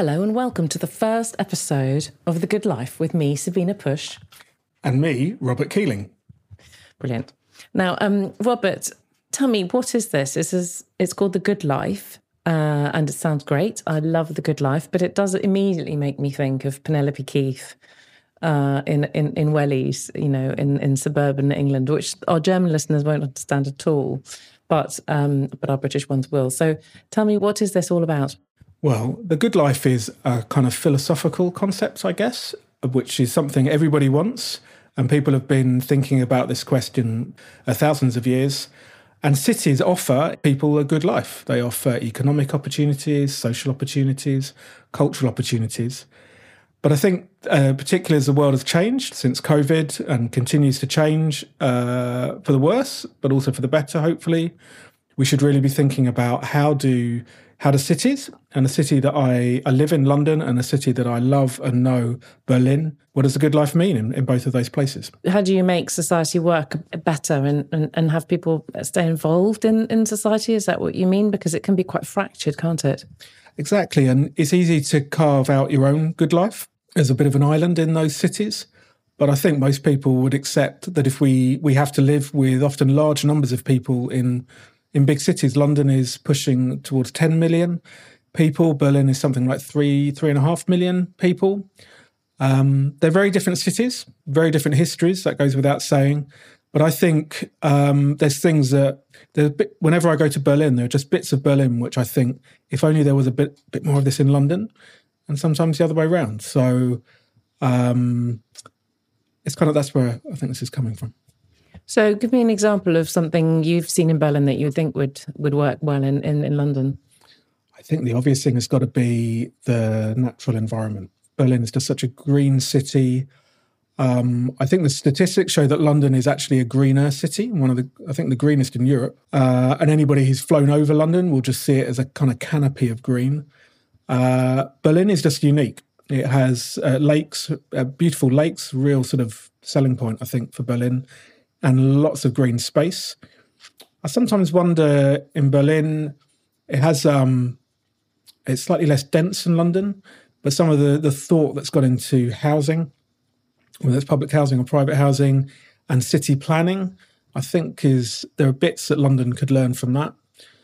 Hello and welcome to the first episode of The Good Life with me, Sabina Push. And me, Robert Keeling. Brilliant. Now, Robert, tell me, what is this? It's called The Good Life, and it sounds great. I love The Good Life, but it does immediately make me think of Penelope Keith in Wellies, in suburban England, which our German listeners won't understand at all, but our British ones will. So tell me, what is this all about? Well, the good life is a kind of philosophical concept, I guess, which is something everybody wants. And people have been thinking about this question thousands of years. And cities offer people a good life. They offer economic opportunities, social opportunities, cultural opportunities. But I think, particularly as the world has changed since COVID and continues to change for the worse, but also for the better, hopefully, we should really be thinking about how do cities, and a city that I live in, London, and a city that I love and know, Berlin, what does a good life mean in both of those places? How do you make society work better and have people stay involved in society? Is that what you mean? Because it can be quite fractured, can't it? Exactly. And it's easy to carve out your own good life as a bit of an island in those cities. But I think most people would accept that if we have to live with often large numbers of people in big cities. London is pushing towards 10 million people. Berlin is something like 3.5 million people. They're very different cities, very different histories. That goes without saying. But I think there's things that whenever I go to Berlin, there are just bits of Berlin which I think if only there was a bit more of this in London, and sometimes the other way around. So it's kind of that's where I think this is coming from. So give me an example of something you've seen in Berlin that you think would work well in London. I think the obvious thing has got to be the natural environment. Berlin is just such a green city. I think the statistics show that London is actually a greener city, I think the greenest in Europe. And anybody who's flown over London will just see it as a kind of canopy of green. Berlin is just unique. It has lakes, beautiful lakes, real sort of selling point, I think, for Berlin. And lots of green space. I sometimes wonder in Berlin, it has it's slightly less dense than London, but some of the thought that's got into housing, whether it's public housing or private housing, and city planning, I think there are bits that London could learn from that.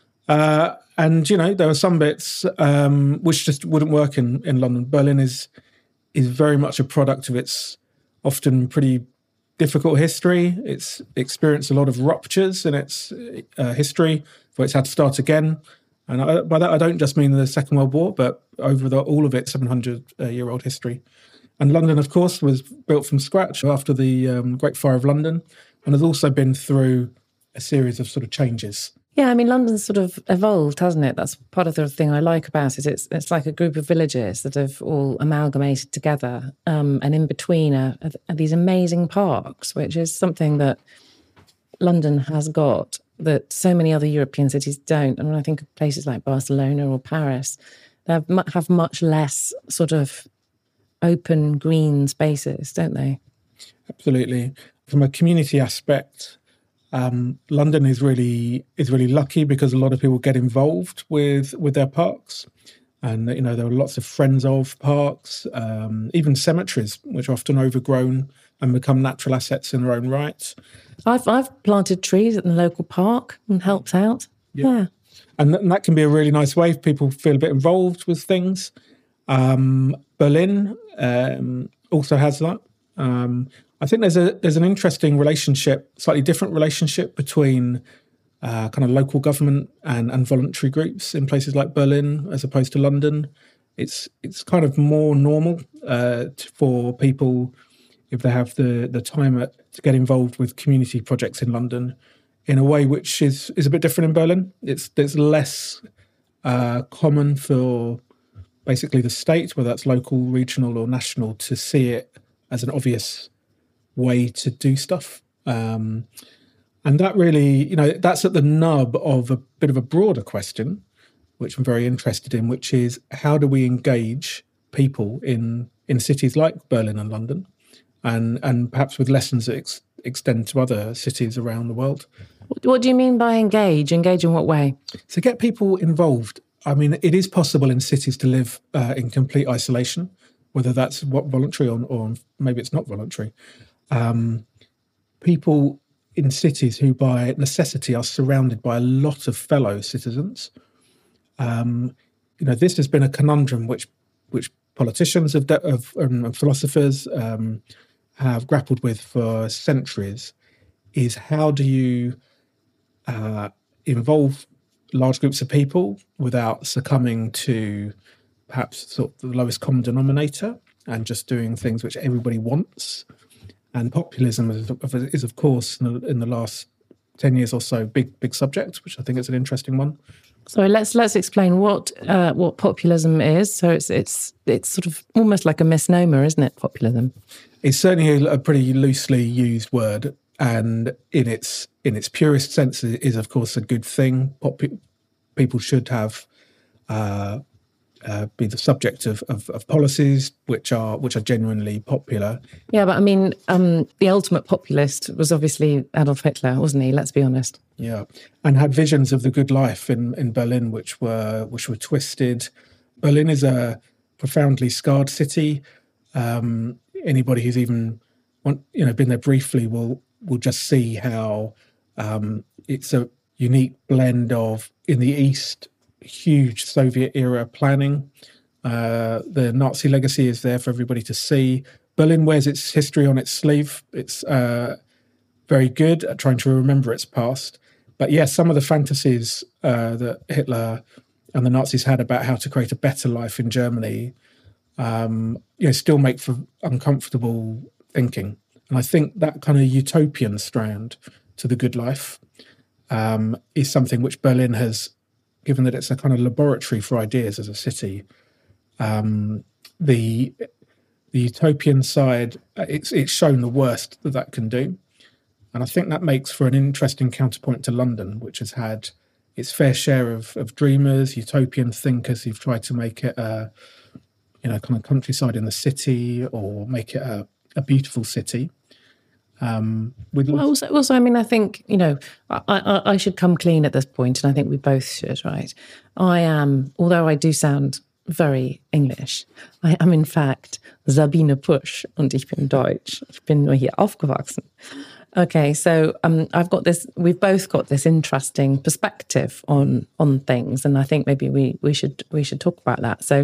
And there are some bits which just wouldn't work in London. Berlin is very much a product of its often pretty difficult history. It's experienced a lot of ruptures in its history, where it's had to start again. And by that, I don't just mean the Second World War, but over all of its 700-year-old history. And London, of course, was built from scratch after the Great Fire of London, and has also been through a series of sort of changes. Yeah, I mean, London's sort of evolved, hasn't it? That's part of the thing I like about it. It's like a group of villages that have all amalgamated together, and in between are these amazing parks, which is something that London has got that so many other European cities don't. And when I think of places like Barcelona or Paris, they have much less sort of open green spaces, don't they? Absolutely. From a community aspect, London is really lucky because a lot of people get involved with their parks, and there are lots of friends of parks, even cemeteries, which are often overgrown and become natural assets in their own right. I've planted trees at the local park and helped out. Yeah. And that can be a really nice way if people feel a bit involved with things. Berlin also has that. I think there's an interesting relationship, slightly different relationship between kind of local government and voluntary groups in places like Berlin as opposed to London. It's kind of more normal for people, if they have the time to get involved with community projects in London in a way which is a bit different in Berlin. It's less common for basically the state, whether that's local, regional or national, to see it as an obvious way to do stuff. And that really, that's at the nub of a bit of a broader question, which I'm very interested in, which is how do we engage people in cities like Berlin and London, and perhaps with lessons that extend to other cities around the world. What do you mean by engage? Engage in what way? So get people involved. I mean, it is possible in cities to live in complete isolation, whether that's voluntary or maybe it's not voluntary. People in cities who by necessity are surrounded by a lot of fellow citizens. This has been a conundrum which politicians and philosophers have grappled with for centuries, is how do you involve large groups of people without succumbing to perhaps sort of the lowest common denominator and just doing things which everybody wants. And populism is of course, in the last 10 years or so, big subject, which I think is an interesting one. So let's explain what populism is. So it's sort of almost like a misnomer, isn't it? Populism. It's certainly a pretty loosely used word, and in its purest sense, it is of course a good thing. People should have be the subject of policies which are genuinely popular. Yeah, but I mean, the ultimate populist was obviously Adolf Hitler, wasn't he? Let's be honest. Yeah, and had visions of the good life in Berlin, which were twisted. Berlin is a profoundly scarred city. Anybody who's even been there briefly will just see how it's a unique blend of, in the East, huge Soviet era planning. The Nazi legacy is there for everybody to see. Berlin wears its history on its sleeve. It's very good at trying to remember its past. But yes, some of the fantasies that Hitler and the Nazis had about how to create a better life in Germany, still make for uncomfortable thinking. And I think that kind of utopian strand to the good life is something which Berlin has, given that it's a kind of laboratory for ideas as a city. The utopian side, it's shown the worst that can do. And I think that makes for an interesting counterpoint to London, which has had its fair share of dreamers, utopian thinkers who've tried to make it a kind of countryside in the city, or make it a beautiful city. Also, I mean, I think, I should come clean at this point, and I think we both should, right? I am, although I do sound very English, I am in fact Sabine Pusch und ich bin Deutsch. Ich bin nur hier aufgewachsen. Okay, so we've both got this interesting perspective on things, and I think maybe we should talk about that. So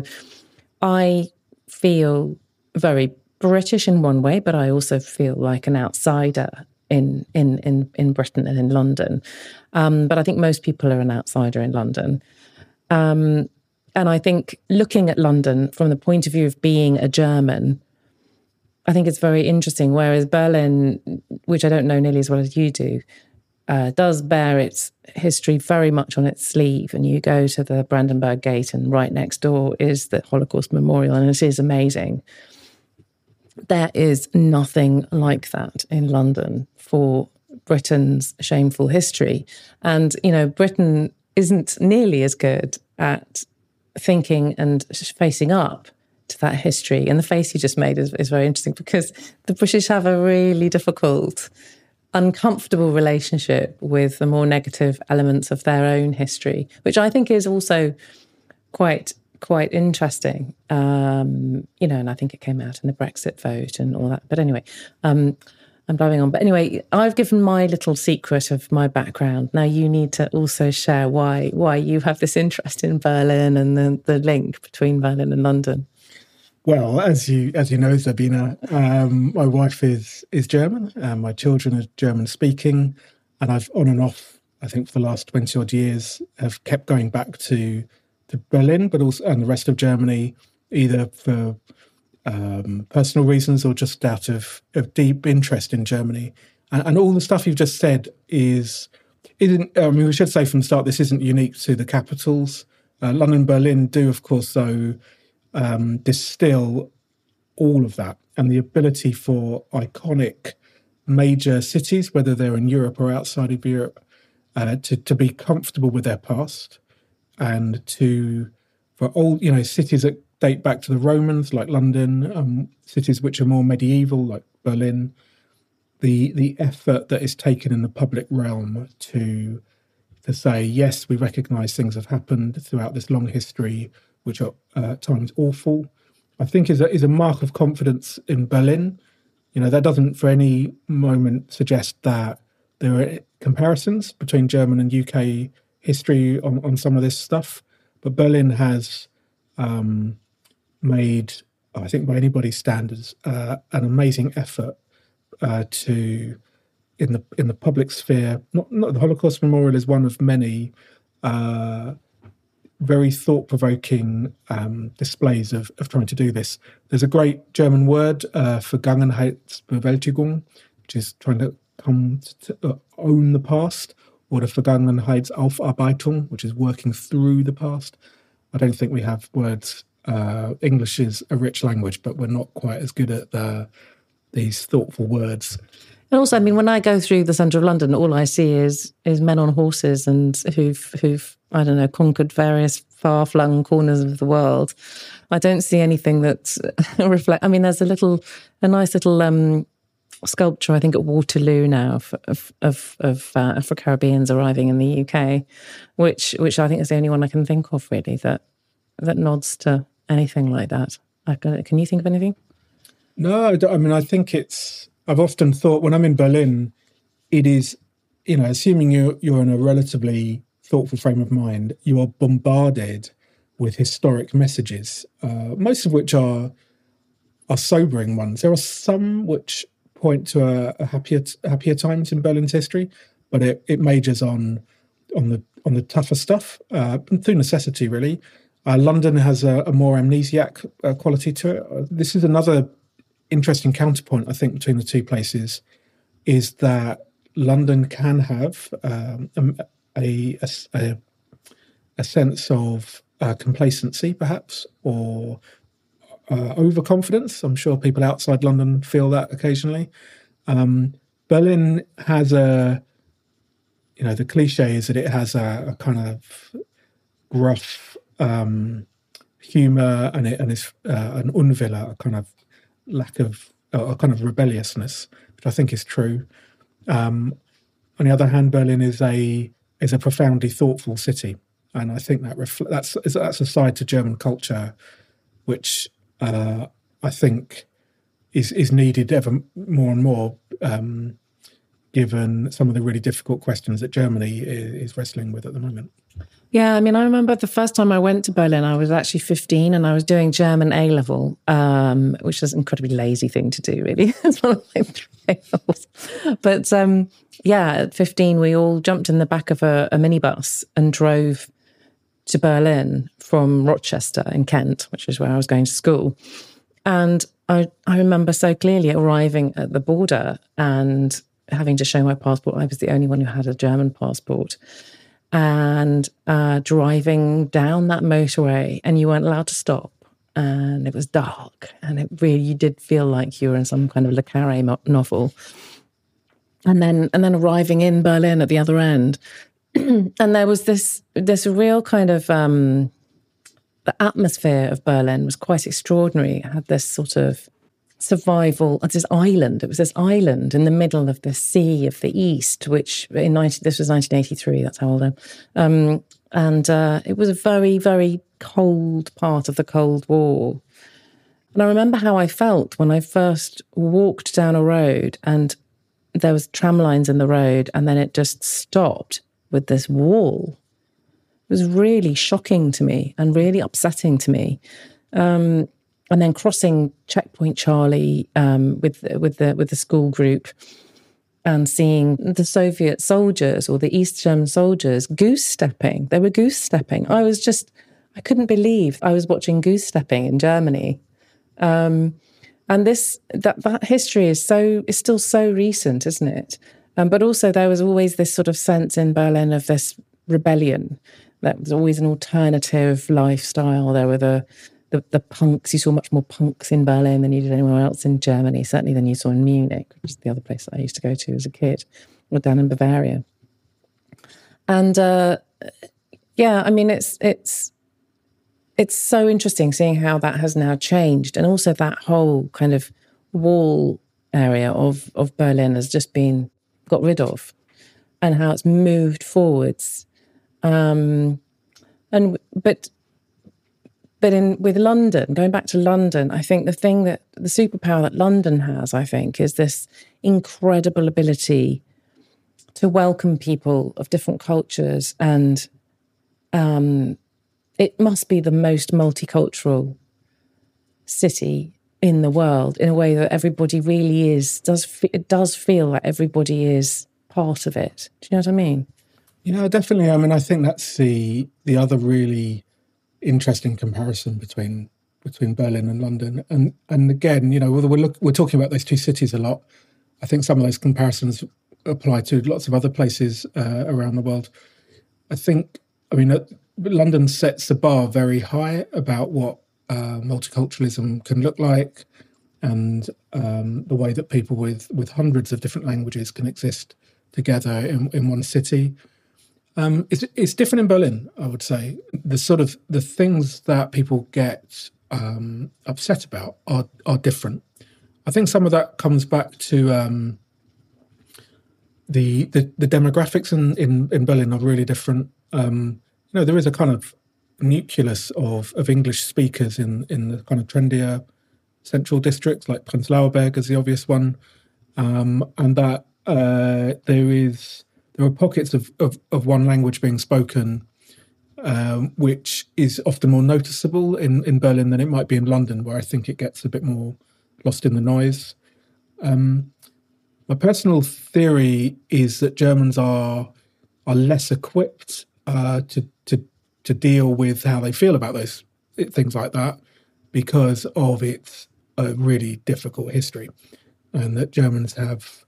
I feel very British in one way, but I also feel like an outsider in Britain and in London. But I think most people are an outsider in London. And I think looking at London from the point of view of being a German, I think it's very interesting, whereas Berlin, which I don't know nearly as well as you do, does bear its history very much on its sleeve. And you go to the Brandenburg Gate and right next door is the Holocaust Memorial, and it is amazing. There is nothing like that in London for Britain's shameful history. And, Britain isn't nearly as good at thinking and facing up to that history. And the face you just made is very interesting, because the British have a really difficult, uncomfortable relationship with the more negative elements of their own history, which I think is also quite interesting, and I think it came out in the Brexit vote and all that. But anyway, I'm driving on. But anyway, I've given my little secret of my background. Now you need to also share why you have this interest in Berlin and the link between Berlin and London. Well, as you know, Sabina, my wife is German. My children are German speaking, and I've on and off, I think, for the last 20 odd years, have kept going back to Berlin, but also and the rest of Germany, either for personal reasons or just out of deep interest in Germany. And all the stuff you've just said isn't. We should say from the start, this isn't unique to the capitals. London and Berlin do, of course, though, distill all of that, and the ability for iconic major cities, whether they're in Europe or outside of Europe, to be comfortable with their past. And for old, cities that date back to the Romans, like London, cities which are more medieval, like Berlin, the effort that is taken in the public realm to to say, yes, we recognise things have happened throughout this long history, which are at times awful, I think is a mark of confidence in Berlin. That doesn't for any moment suggest that there are comparisons between German and UK history on some of this stuff. But Berlin has made, I think by anybody's standards, an amazing effort to, in the public sphere, not the Holocaust Memorial is one of many very thought-provoking displays of trying to do this. There's a great German word, Vergangenheitsbewältigung, which is trying to come to own the past, or the Vergangenheitsaufarbeitung, which is working through the past. I don't think we have words. English is a rich language, but we're not quite as good at these thoughtful words. And also, I mean, when I go through the centre of London, all I see is men on horses and who've I don't know, conquered various far-flung corners of the world. I don't see anything that reflect. I mean, there's a nice little sculpture, I think, at Waterloo now of Afro-Caribbeans arriving in the UK, which I think is the only one I can think of really that nods to anything like that. Can you think of anything? No, I mean, I think I've often thought when I'm in Berlin, it is, assuming you're in a relatively thoughtful frame of mind, you are bombarded with historic messages, most of which are sobering ones. There are some which point to a happier times in Berlin's history, but it majors on the tougher stuff through necessity, really. London has a more amnesiac quality to it. This is another interesting counterpoint, I think, between the two places, is that London can have a sense of complacency, perhaps, or overconfidence. I'm sure people outside London feel that occasionally. Berlin has the cliche is that it has a kind of gruff humour and it's an Unwille, a kind of lack of, a kind of rebelliousness, which I think is true. On the other hand, Berlin is a profoundly thoughtful city, and I think that's a side to German culture which I think is needed ever more and more, given some of the really difficult questions that Germany is wrestling with at the moment. Yeah, I mean, I remember the first time I went to Berlin, I was actually 15 and I was doing German A-level, which is an incredibly lazy thing to do, really. It's one of my A-levels. But at 15, we all jumped in the back of a minibus and drove to Berlin from Rochester in Kent, which is where I was going to school. And I remember so clearly arriving at the border and having to show my passport. I was the only one who had a German passport. And driving down that motorway, and you weren't allowed to stop, and it was dark, and it really did feel like you were in some kind of Le Carre novel. And then arriving in Berlin at the other end, and there was this real kind of the atmosphere of Berlin was quite extraordinary. It had this sort of survival. It's this island. It was this island in the middle of the sea of the East, which this was 1983. That's how old I am. And it was a very, very cold part of the Cold War. And I remember how I felt when I first walked down a road and there was tram lines in the road, and then it just stopped with this wall. It was really shocking to me and really upsetting to me. And then crossing Checkpoint Charlie with the school group and seeing the Soviet soldiers or the East German soldiers goose-stepping. They were goose-stepping. I couldn't believe I was watching goose-stepping in Germany. And that history is still so recent, isn't it? But also there was always this sort of sense in Berlin of this rebellion. That was always an alternative lifestyle. There were the punks. You saw much more punks in Berlin than you did anywhere else in Germany, certainly than you saw in Munich, which is the other place that I used to go to as a kid, or down in Bavaria. And I mean, it's so interesting seeing how that has now changed, and also that whole kind of wall area of Berlin has just been got rid of, and how it's moved forwards. And but with London, going back to London, I think the superpower that London has, I think, is this incredible ability to welcome people of different cultures, and it must be the most multicultural city in the world, in a way that everybody really it does feel like everybody is part of it. Do you know what I mean? Yeah, definitely. I mean, I think that's the other really interesting comparison between Berlin and London. And again, we're talking about those two cities a lot. I think some of those comparisons apply to lots of other places around the world. London sets the bar very high about what multiculturalism can look like, and the way that people with hundreds of different languages can exist together in one city. It's different in Berlin, I would say. The things that people get upset about are different. I think some of that comes back to the demographics in Berlin are really different. There is a kind of nucleus of English speakers in the kind of trendier central districts, like Prenzlauer Berg is the obvious one, and that there are pockets of one language being spoken, which is often more noticeable in Berlin than it might be in London, where I think it gets a bit more lost in the noise. My personal theory is that Germans are less equipped to deal with how they feel about those things like that, because of its really difficult history, and that Germans have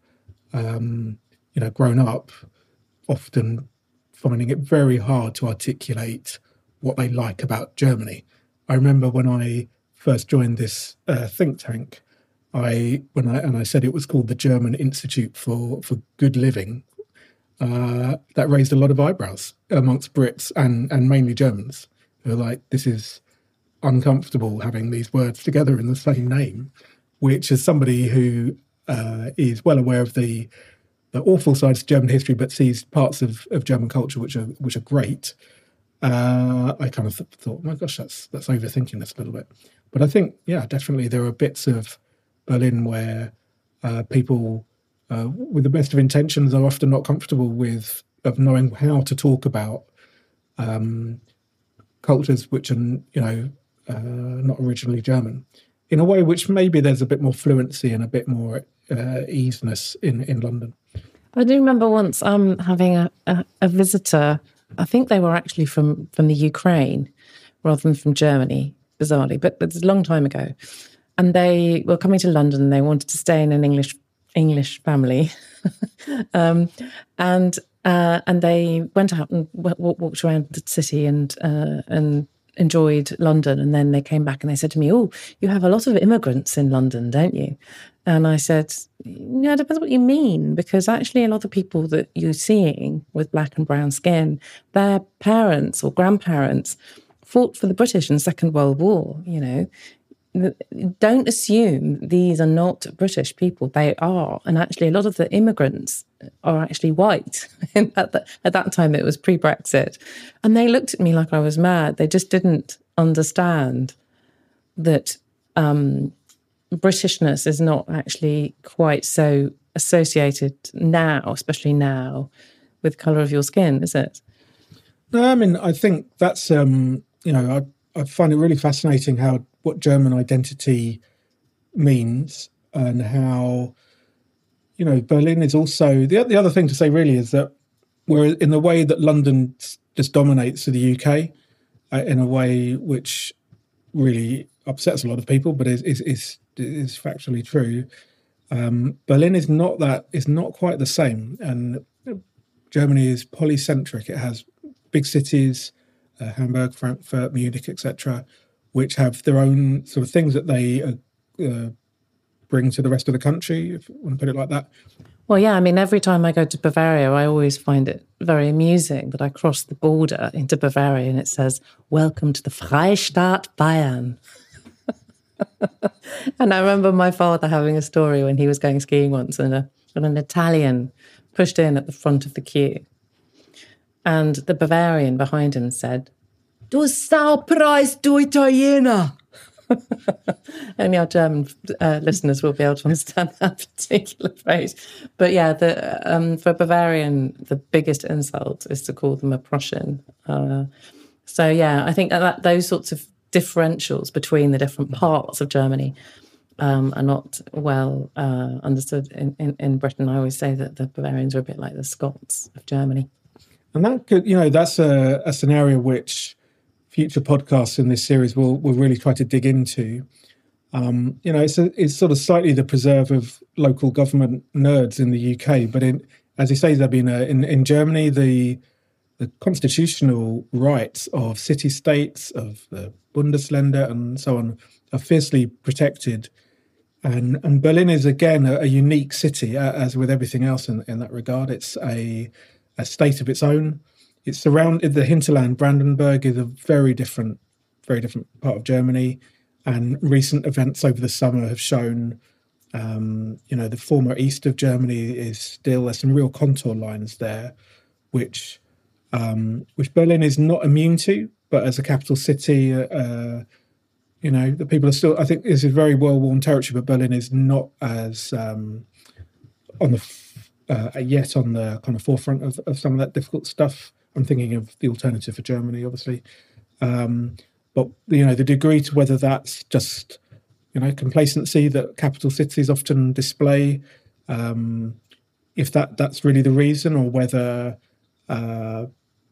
grown up often finding it very hard to articulate what they like about Germany. I remember when I first joined this think tank, I said it was called the German Institute for Good Living. That raised a lot of eyebrows amongst Brits and mainly Germans, who are like, this is uncomfortable having these words together in the same name, which, as somebody who is well aware of the awful sides of German history, but sees parts of German culture which are great, I kind of thought, my gosh, that's overthinking this a little bit. But I think, yeah, definitely there are bits of Berlin where people with the best of intentions are often not comfortable of knowing how to talk about cultures which are not originally German, in a way which maybe there's a bit more fluency and a bit more easiness in London. I do remember once having a visitor. I think they were actually from the Ukraine rather than from Germany, bizarrely, but it's a long time ago. And they were coming to London and they wanted to stay in an English family. And they went out and walked around the city and enjoyed London. And then they came back and they said to me, "Oh, you have a lot of immigrants in London, don't you?" And I said, "Yeah, it depends what you mean, because actually a lot of people that you're seeing with black and brown skin, their parents or grandparents fought for the British in the Second World War, Don't assume these are not British people. They are. And actually, a lot of the immigrants are actually white. At that time, it was pre-Brexit. And they looked at me like I was mad. They just didn't understand that Britishness is not actually quite so associated now, especially now, with colour of your skin, is it? No, I mean, I think that's, I find it really fascinating what German identity means, and how, Berlin is also, the other thing to say really is that we're in the way that London just dominates the UK in a way which really upsets a lot of people, but is factually true. Berlin is not quite the same, and Germany is polycentric. It has big cities, Hamburg, Frankfurt, Munich, etc., which have their own sort of things that they bring to the rest of the country, if you want to put it like that. Well, yeah, I mean, every time I go to Bavaria, I always find it very amusing that I cross the border into Bavaria and it says, "Welcome to the Freistaat Bayern." And I remember my father having a story when he was going skiing once, and an Italian pushed in at the front of the queue. And the Bavarian behind him said, "Du Saupreis, du Italiener." Only our German listeners will be able to understand that particular phrase. But yeah, for Bavarian, the biggest insult is to call them a Prussian. So yeah, I think that those sorts of differentials between the different parts of Germany are not well understood in Britain. I always say that the Bavarians are a bit like the Scots of Germany. And that could, that's a scenario which future podcasts in this series will really try to dig into. It's sort of slightly the preserve of local government nerds in the UK, but as you say, Sabina, in Germany, the constitutional rights of city-states, of the Bundesländer and so on are fiercely protected. And Berlin is, again, a unique city, as with everything else in that regard. It's a state of its own. It's surrounded, the hinterland, Brandenburg, is a very different part of Germany. And recent events over the summer have shown, the former east of Germany there's some real contour lines there, which Berlin is not immune to. But as a capital city, the people are still, I think this is very well-worn territory, but Berlin is not as yet on the kind of forefront of some of that difficult stuff. I'm thinking of the alternative for Germany, obviously. But, the degree to whether that's just, complacency that capital cities often display, if that's really the reason, or whether the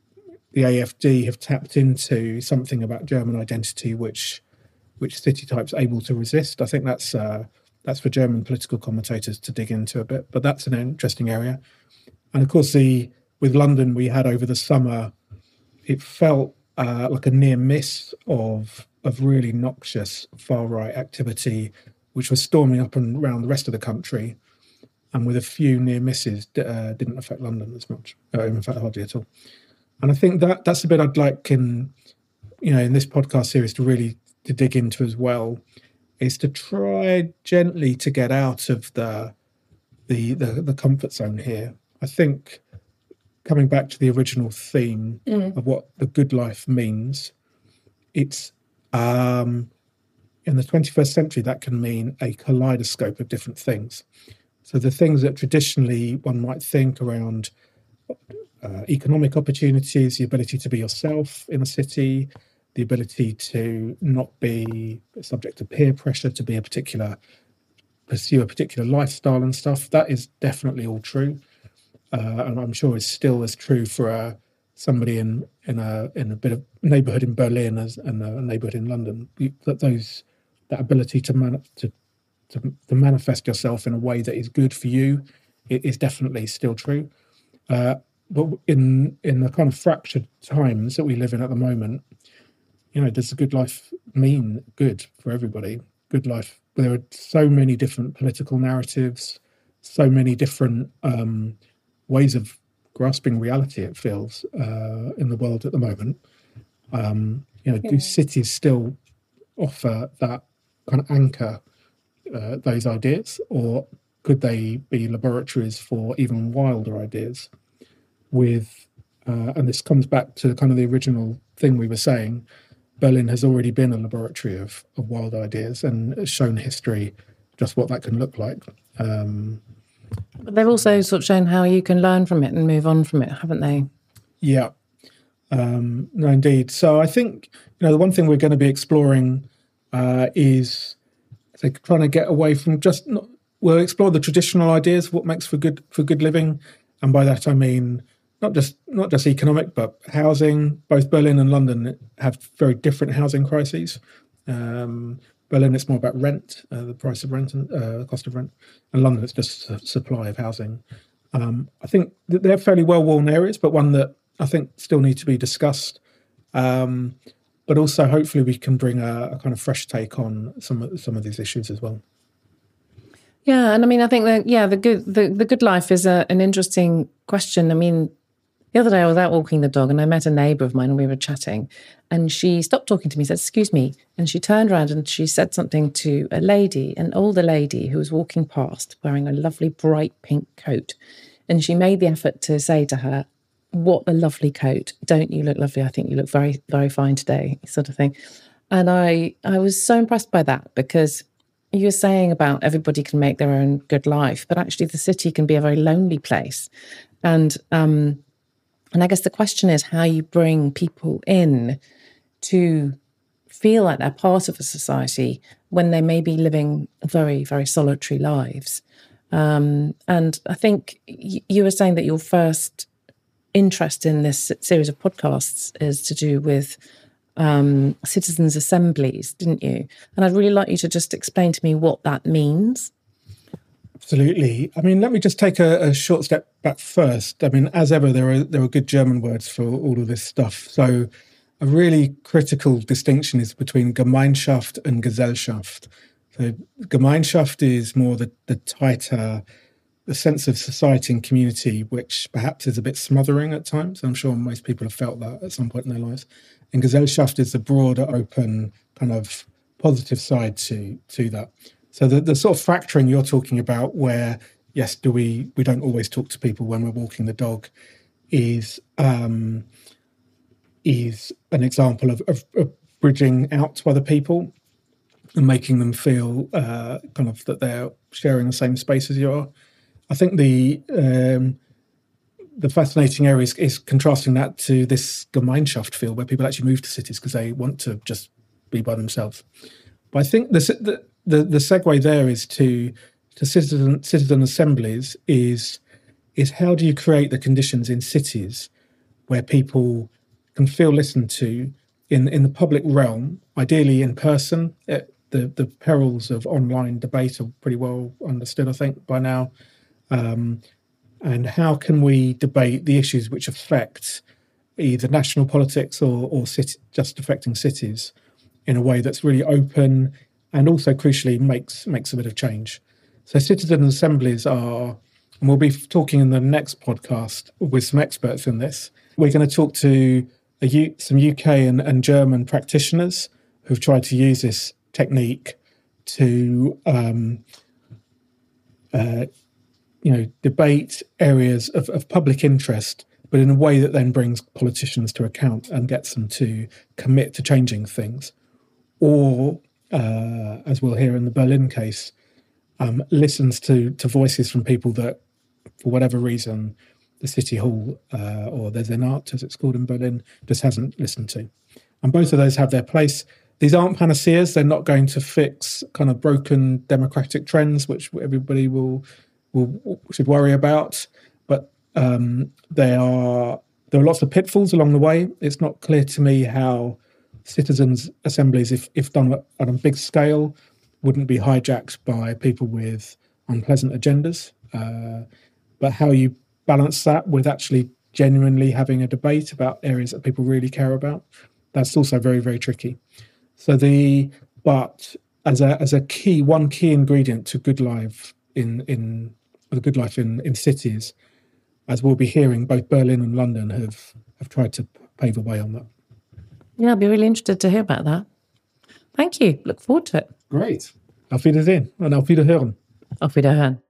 AfD have tapped into something about German identity which city types are able to resist. I think that's for German political commentators to dig into a bit, but that's an interesting area. And of course, with London we had over the summer, it felt like a near miss of really noxious far-right activity, which was storming up and around the rest of the country, and with a few near misses, didn't affect London as much, in fact, hardly at all. And I think that's a bit I'd like in this podcast series to dig into as well, is to try gently to get out of the comfort zone here. I think, coming back to the original theme of what the good life means, it's in the 21st century that can mean a kaleidoscope of different things. So the things that traditionally one might think around economic opportunities, the ability to be yourself in a city, the ability to not be subject to peer pressure, to pursue a particular lifestyle and stuff, that is definitely all true. And I'm sure it's still as true for somebody in a bit of neighbourhood in Berlin and a neighbourhood in London. That ability to manifest yourself in a way that is good for you is definitely still true. But in the kind of fractured times that we live in at the moment, does the good life mean good for everybody? Good life. There are so many different political narratives, so many different ways of grasping reality, it feels, in the world at the moment. Do cities still offer that kind of anchor, those ideas, or could they be laboratories for even wilder ideas? And this comes back to kind of the original thing we were saying, Berlin has already been a laboratory of wild ideas and has shown history just what that can look like. But they've also sort of shown how you can learn from it and move on from it, haven't they? Yeah, no, indeed. So I think, the one thing we're going to be exploring is trying to get away from we'll explore the traditional ideas, what makes for good living. And by that, I mean, not just economic, but housing. Both Berlin and London have very different housing crises. Berlin, it's more about rent, the price of rent and the cost of rent. And London, it's just a supply of housing. I think that they're fairly well-worn areas, but one that I think still need to be discussed. But also, hopefully, we can bring a kind of fresh take on some of these issues as well. Yeah, and I mean, I think that the good life is an interesting question. I mean, the other day I was out walking the dog and I met a neighbour of mine and we were chatting, and she stopped talking to me, said, "Excuse me," and she turned around and she said something to a lady, an older lady who was walking past wearing a lovely bright pink coat, and she made the effort to say to her, what a lovely coat. Don't you look lovely? I think you look very, very fine today, sort of thing. And I was so impressed by that, because you're saying about everybody can make their own good life, but actually the city can be a very lonely place. And I guess the question is how you bring people in to feel like they're part of a society when they may be living very, very solitary lives. And I think you were saying that your first interest in this series of podcasts is to do with citizens' assemblies, didn't you? And I'd really like you to just explain to me what that means. Absolutely. I mean, let me just take a short step back first. I mean, as ever, there are good German words for all of this stuff. So a really critical distinction is between Gemeinschaft and Gesellschaft. So Gemeinschaft is more the tighter, the sense of society and community, which perhaps is a bit smothering at times. I'm sure most people have felt that at some point in their lives. And Gesellschaft is the broader, open, kind of positive side to that. So the sort of fracturing you're talking about, where yes, we don't always talk to people when we're walking the dog, is an example of bridging out to other people and making them feel kind of that they're sharing the same space as you are. I think the fascinating area is contrasting that to this Gemeinschaft feel, where people actually move to cities because they want to just be by themselves. But I think the segue there is to citizen assemblies is how do you create the conditions in cities where people can feel listened to in the public realm, ideally in person. The perils of online debate are pretty well understood, I think, by now. And how can we debate the issues which affect either national politics or just affecting cities in a way that's really open and also crucially makes a bit of change. So citizen assemblies are, and we'll be talking in the next podcast with some experts in this. We're going to talk to some UK and German practitioners who've tried to use this technique to debate areas of public interest, but in a way that then brings politicians to account and gets them to commit to changing things. Or, as we'll hear in the Berlin case, listens to voices from people that, for whatever reason, the City Hall or the Senat, as it's called in Berlin, just hasn't listened to. And both of those have their place. These aren't panaceas. They're not going to fix kind of broken democratic trends, which everybody should worry about. But there are lots of pitfalls along the way. It's not clear to me how citizens' assemblies, if done at a big scale, wouldn't be hijacked by people with unpleasant agendas. But how you balance that with actually genuinely having a debate about areas that people really care about, that's also very, very tricky. But as a one key ingredient to good life in cities, as we'll be hearing, both Berlin and London have tried to pave a way on that. Yeah, I'd be really interested to hear about that. Thank you. Look forward to it. Great. Auf Wiedersehen und auf Wiederhören. Auf Wiederhören.